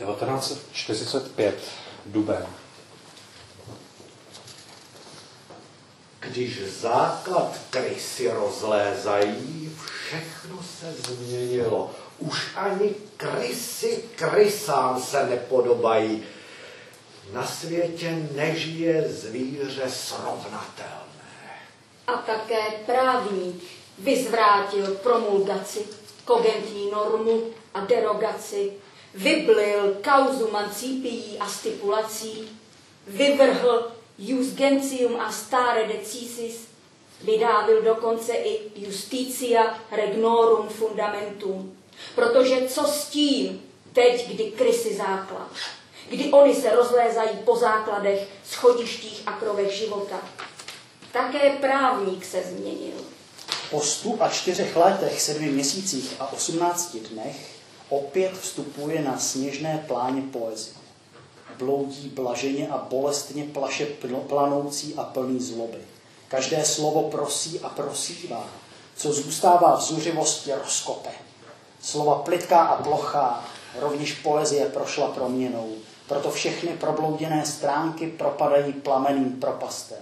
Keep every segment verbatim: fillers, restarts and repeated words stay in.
devatenáct set čtyřicet pět, duben. Když základ krysy rozlézají, všechno se změnilo. Už ani krysy krysám se nepodobají. Na světě nežije zvíře srovnatelné. A také právník vyzvrátil promulgaci, kogentní normu a derogaci, vyblil kauzu mancipií a stipulací, vyvrhl jus gentium a stare decisis, vydávil dokonce i justitia regnorum fundamentum. Protože co s tím teď, kdy krysy základ, kdy oni se rozlézají po základech, schodištích a krovech života. Také právník se změnil. Po stu a čtyřech letech, sedmi měsících a osmnácti dnech opět vstupuje na sněžné pláně poezie. Bloudí blaženě a bolestně plaše planoucí a plný zloby. Každé slovo prosí a prosívá, co zůstává v zuřivosti rozkope. Slova plytká a plochá, rovněž poezie prošla proměnou, proto všechny problouděné stránky propadají plamenným propastem.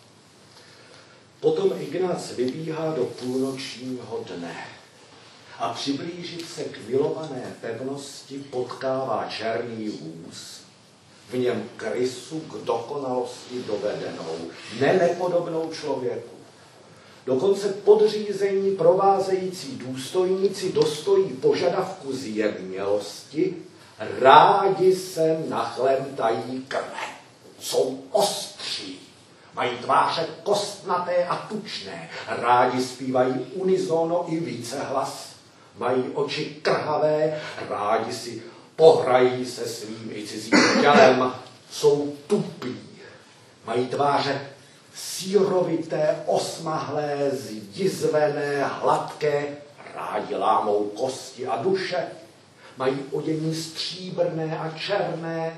Potom Ignác vybíhá do půlnočního dne a přiblížit se k milované pevnosti potkává černý vůz. V něm krysu k dokonalosti dovedenou, nenepodobnou člověku. Dokonce podřízení provázející důstojníci dostojí požadavku zjevnělosti, rádi se nachlemtají krve. Jsou ostří, mají tváře kostnaté a tučné, rádi zpívají unizono i vícehlas, mají oči krhavé, rádi si pohrají se svým i cizím tělem, jsou tupí, mají tváře sírovité, osmahlé, zdizvené, hladké, rádi lámou kosti a duše, mají odění stříbrné a černé,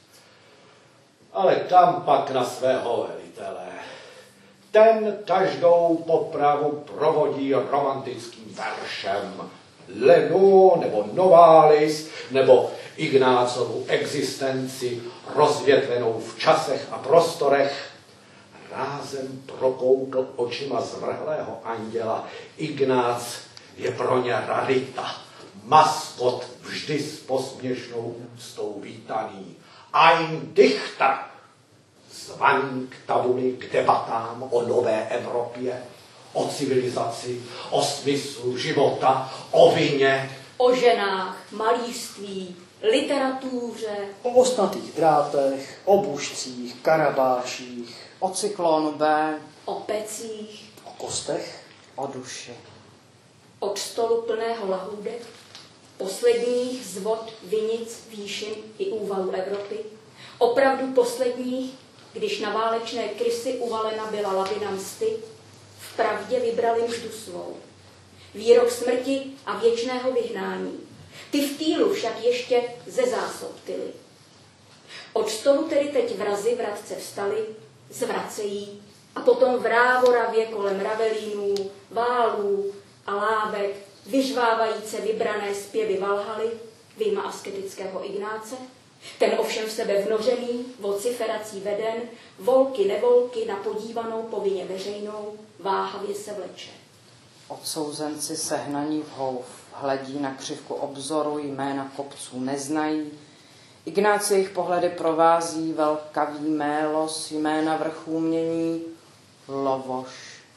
ale kam pak na svého velitele? Ten každou popravu provodí romantickým veršem, Lenu nebo Novalis, nebo Ignácovu existenci rozvětvenou v časech a prostorech. Rázem prokoukl očima zvrhlého anděla. Ignác je pro ně rarita, maskot vždy s posměšnou úctou vítaný. Ein Dichter, zvaný k tabuli k debatám o nové Evropě, o civilizaci, o smyslu života, o vině, o ženách, malířství, literatuře, o ostnatých drátech, o bušcích, karabáších, o cyklonu B, o pecích, o kostech, o duši. od stolu plného lahůdek, posledních zvod vinic, výšin i úvalů Evropy, opravdu posledních, když na válečné krysy uvalena byla lavina msty, vpravdě vybrali mždu svou. Výrok smrti a věčného vyhnání. Ty v týlu však ještě ze zásob tyly. Od stolu tedy teď vrazi vratce vstali, zvracejí a potom vrávoravě kolem ravelínů, válů a lávek vyžvávajíce vybrané zpěvy Valhaly, vyjma asketického Ignáce. Ten ovšem v sebe vnořený, vociferací veden, volky nevolky na podívanou povinně veřejnou, váhavě se vleče. Odsouzenci sehnaní v houf hledí na křivku obzoru, jména kopců neznají. Ignác jejich pohledy provází velkavý mélos, jména vrchů mění Lovoš,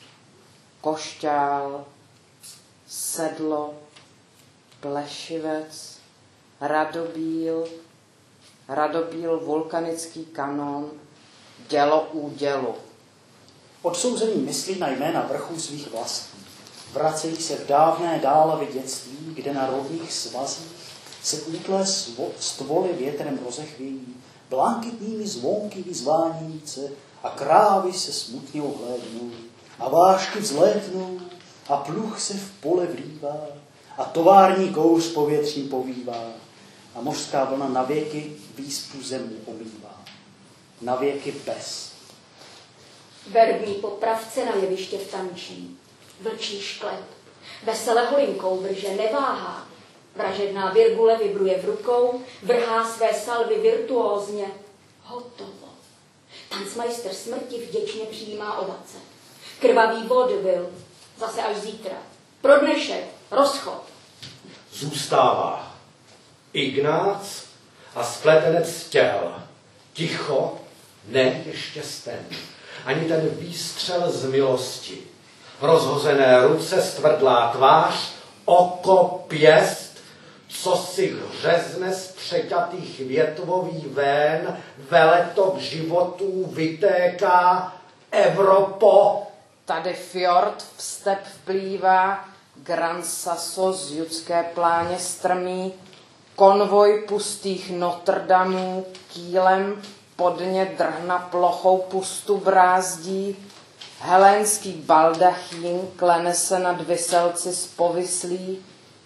Košťál, Sedlo, Plešivec, Radobíl, Radobíl vulkanický kanon, dělo údělu. Odsouzení myslí na jména vrchů svých vlastních. Vracejí se v dávné dálavy dětství, kde na rovných svazích se útlé stvoly větrem rozechvějí, blanketními zvonky vyzváníce a krávy se smutně ohlédnou a vášky vzlétnou a pluh se v pole vlívá a tovární kous povětří povívá a mořská vlna navěky výspu země omývá. Navěky bez. Verbní popravce na jeviště vtančí, vlčí šklep, vesele holinkou vrže, neváhá, Vražedná virgule vibruje v rukou, vrhá své salvy virtuózně. Hotovo. Tancmajster smrti vděčně přijímá ovace. Krvavý vaudeville. Zase až zítra. Pro dnešek. Rozchod. Zůstává Ignác a spletenec těl. Ticho, ne ještě sten. Ani ten výstřel z milosti. Rozhozené ruce, stvrdlá tvář, oko, pěst, co si hřezne z přeťatých větvových vén, veletok životů vytéká, Evropo. Tady fjord v step vplývá, Gran Sasso z judské pláně strmí, konvoj pustých Notre-Damů kýlem podně drhna plochou pustu brázdí, helénský baldachín klene se nad Vyselci zpovislý,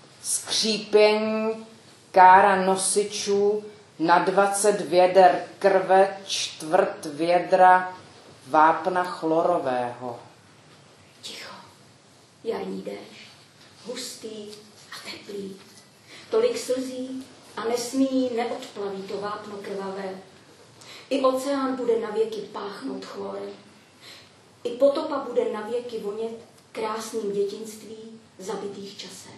skřípění kára nosičů na dvacet věder krve, čtvrt vědra vápna chlorového. Ticho. Jarní déšť. Hustý a teplý. Tolik slzí a nesmí neodplaví to vápno krvavé. I oceán bude navěky páchnout chlorem. I potopa bude navěky vonět krásným dětinství zabitých časem.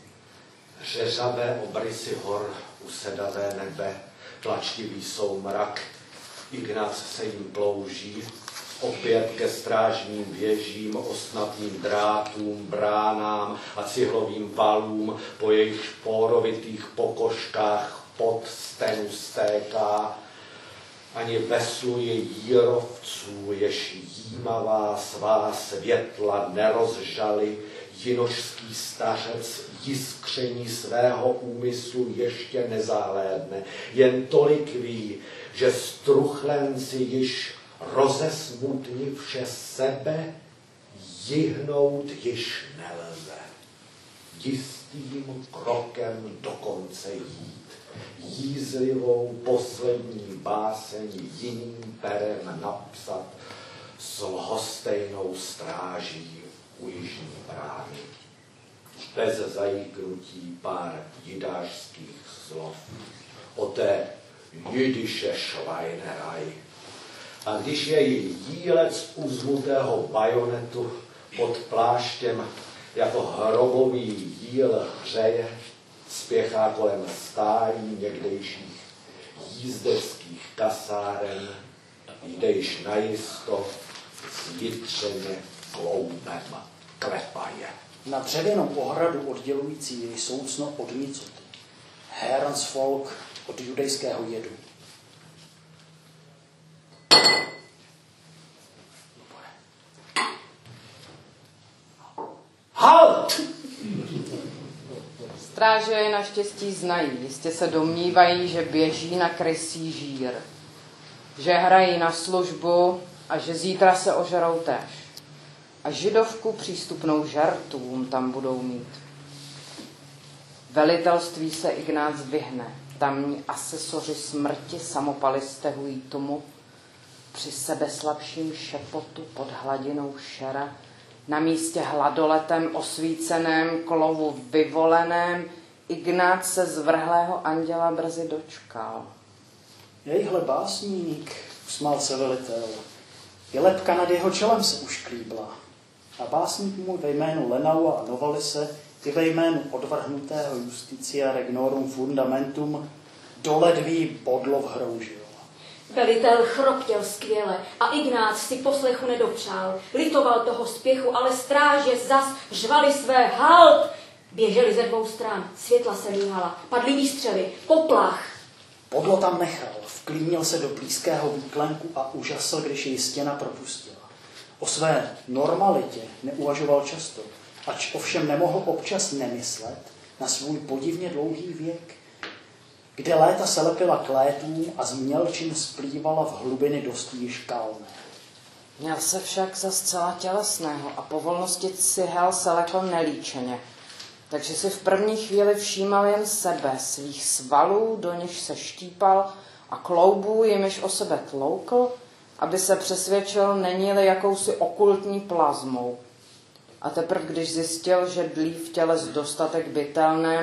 Řeřavé obrysy hor, usedavé nebe, tlačtivý soumrak, Ignác se jim plouží, opět ke strážním věžím, osnatým drátům, bránám a cihlovým valům, po jejich pórovitých pokožkách pod stenu stéká. Ani vesluje jírovců, jež jímavá svá světla nerozžali, jinožský stařec jiskření svého úmyslu ještě nezahlédne. Jen tolik ví, že struchlenci již rozesmutnivše sebe jihnout již nelze. Jistým krokem dokonce jít, jízlivou poslední báseň jiným perem napsat s lhostejnou stráží u jižní brány. Bez zajíknutí pár jidářských slov o té jidische Schweinerei. A když její jílec uzmutého bajonetu pod pláštěm jako hrobový jíl hřeje, spěchá kolem stájí někdejších jízdeckých kasáren, jdejš najisto zjitřeně kloubem klepaje. Na dřevěnou ohradu oddělující jej soucno od nicoty. Herensvolk od judejského jedu. Halt! Stráže je naštěstí znají, jistě se domnívají, že běží na krysí žír, že hrají na službu a že zítra se ožerou též. A židovku přístupnou žertům tam budou mít. Velitelství se Ignác vyhne, tamní asesoři smrti samopaly stehují tomu, při sebeslabším šepotu pod hladinou šera, na místě hladoletem osvíceném, klovu vyvoleném, Ignác se zvrhlého anděla brzy dočkal. Jejhle básník, usmál se velitel, i lepka nad jeho čelem se už klíbla. A básník můj ve jménu Lenaua a Novalise i ve jménu odvrhnutého Justitia Regnorum Fundamentum do ledví bodlo vhroužil. Velitel chroptěl skvěle a Ignác si poslechu nedopřál. Litoval toho spěchu, ale stráže zas řvali své halt. Běželi ze dvou stran, světla se míhala, padly výstřely, poplach. Podlo tam nechal, vklínil se do blízkého výklenku a užasl, když jej stěna propustila. O své normalitě neuvažoval často, ač ovšem nemohl občas nemyslet na svůj podivně dlouhý věk, kde léta se lepila k létům a z mělčin splývala v hlubiny dosti již kalné. Měl se však za zcela tělesného a po volnosti cihel se lekl nelíčeně, takže si v první chvíli všímal jen sebe, svých svalů, do nichž se štípal, a kloubů, jimiž o sebe tloukl, aby se přesvědčil, není-li jakousi okultní plazmou. A teprve když zjistil, že dlí v těle s dostatek bytelném,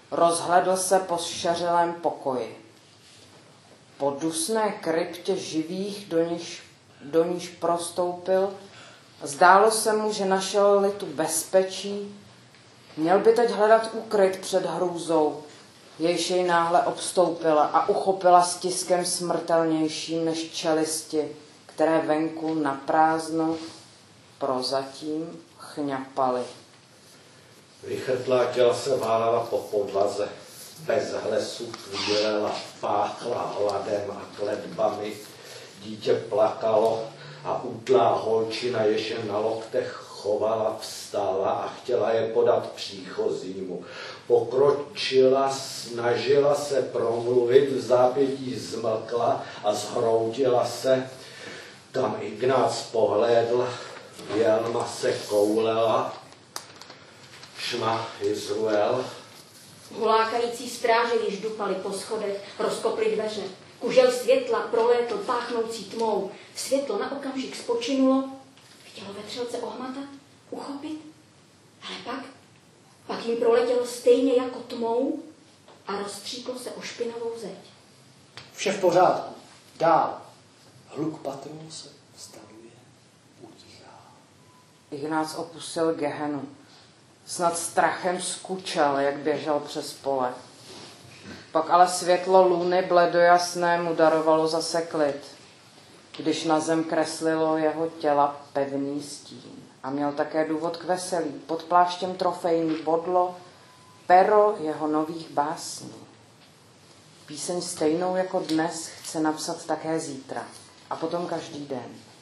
Rozhledl se po šeřelém pokoji. Po dusné kryptě živých, do níž, do níž prostoupil, zdálo se mu, že našel-li tu bezpečí, měl by teď hledat úkryt před hrůzou, jejž jej náhle obstoupila a uchopila stiskem smrtelnějším než čelisti, které venku naprázdno prozatím chňapaly. Vychrtlá těla se válela po podlaze, bez hlesu chvílela, páchla hladem a kletbami. Dítě plakalo a útlá holčina, jež je na loktech chovala, vstala a chtěla je podat příchozímu. Pokročila, snažila se promluvit, v zápětí zmlkla a zhroutila se. Tam Ignác pohlédl, jelma se koulela, Šma Izruel. Hulákající stráže již dupali po schodech, rozkopli dveře. Kužel světla prolétl páchnoucí tmou. Světlo na okamžik spočinulo, chtělo vetřelce ohmatat, uchopit, ale pak, pak jim proletělo stejně jako tmou a rozstříklo se o špinavou zeď. Vše v pořádku. Dál. Hluk patrol se vstaluje, utichá. Ignác opustil Gehenu. Snad strachem skučel, jak běžel přes pole. Pak ale světlo luny bledojasné mu darovalo zase klid, když na zem kreslilo jeho těla pevný stín. A měl také důvod k veselí. Pod pláštěm trofejní bodlo pero jeho nových básní. Píseň stejnou jako dnes chce napsat také zítra a potom každý den.